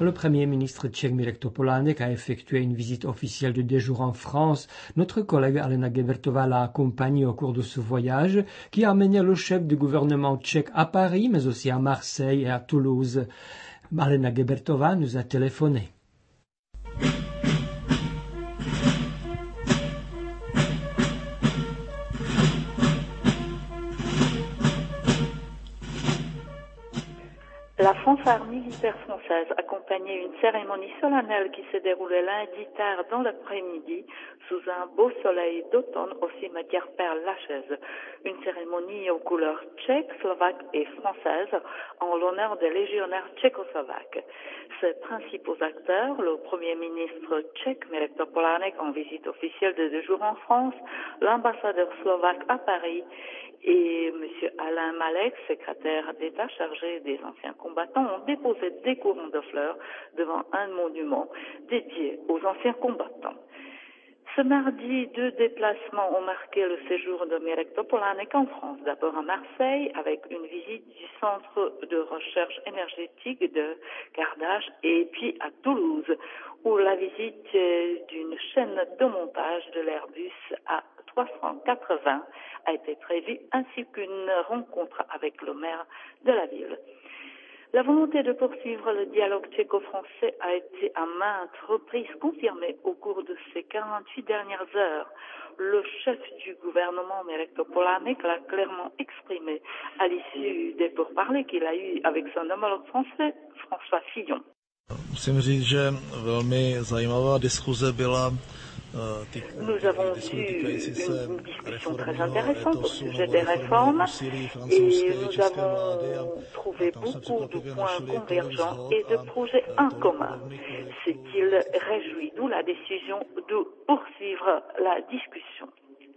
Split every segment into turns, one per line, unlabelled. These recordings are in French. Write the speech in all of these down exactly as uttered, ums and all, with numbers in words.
Le Premier ministre tchèque Mirek Topolánek a effectué une visite officielle de deux jours en France. Notre collègue Alena Gebertová l'a accompagné au cours de ce voyage qui a amené le chef du gouvernement tchèque à Paris, mais aussi à Marseille et à Toulouse. Alena Gebertová nous a téléphoné.
La fanfare militaire française accompagnait une cérémonie solennelle qui s'est déroulée lundi tard dans l'après-midi sous un beau soleil d'automne au cimetière Père-Lachaise. Une cérémonie aux couleurs tchèques, slovaques et françaises en l'honneur des légionnaires tchécoslovaques. Ses principaux acteurs, le Premier ministre tchèque Mirek Topolánek en visite officielle de deux jours en France, l'ambassadeur slovaque à Paris et M. Alain Malek, secrétaire d'État chargé des anciens combattants, ont déposé des courants de fleurs devant un monument dédié aux anciens combattants. Ce mardi, deux déplacements ont marqué le séjour de Mirek Topolánek en France. D'abord à Marseille, avec une visite du centre de recherche énergétique de Gardache, et puis à Toulouse, où la visite d'une chaîne de montage de l'Airbus A trois cent quatre-vingts a été prévue, ainsi qu'une rencontre avec le maire de la ville. La volonté de poursuivre le dialogue tchéco-français a été à maintes reprises confirmée au cours de ces quarante-huit dernières heures. Le chef du gouvernement, Mirek Topolánek, l'a clairement exprimé à l'issue des pourparlers qu'il a eus avec son homologue français, François Fillon.
Musím říct, že velmi zajímavá diskuze byla.
Nous avons eu une discussion très intéressante au sujet des réformes et nous avons trouvé beaucoup de points convergents et de projets en commun, ce qui réjouit, d'où la décision de poursuivre la discussion.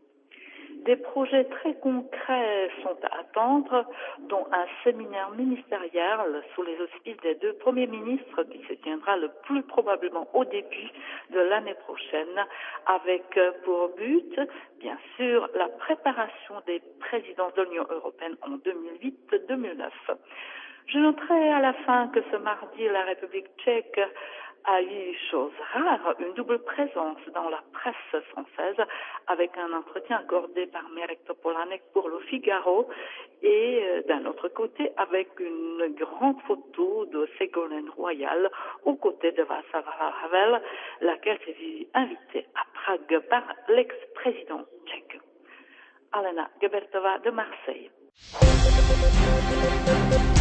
Des projets très concrets sont à attendre, dont un séminaire ministériel sous les auspices des deux premiers ministres qui se tiendra le plus probablement au début de l'année prochaine, avec pour but, bien sûr, la préparation des présidences de l'Union européenne en deux mille huit deux mille neuf. Je noterai à la fin que ce mardi, la République tchèque a eu, chose rare, une double présence dans la presse française avec un entretien accordé par Mirek Topolánek pour le Figaro et euh, d'un autre côté avec une grande photo de Ségolène Royal aux côtés de Václav Havel, laquelle s'est vue invitée à Prague par l'ex-président tchèque. Alena Gebertová de Marseille.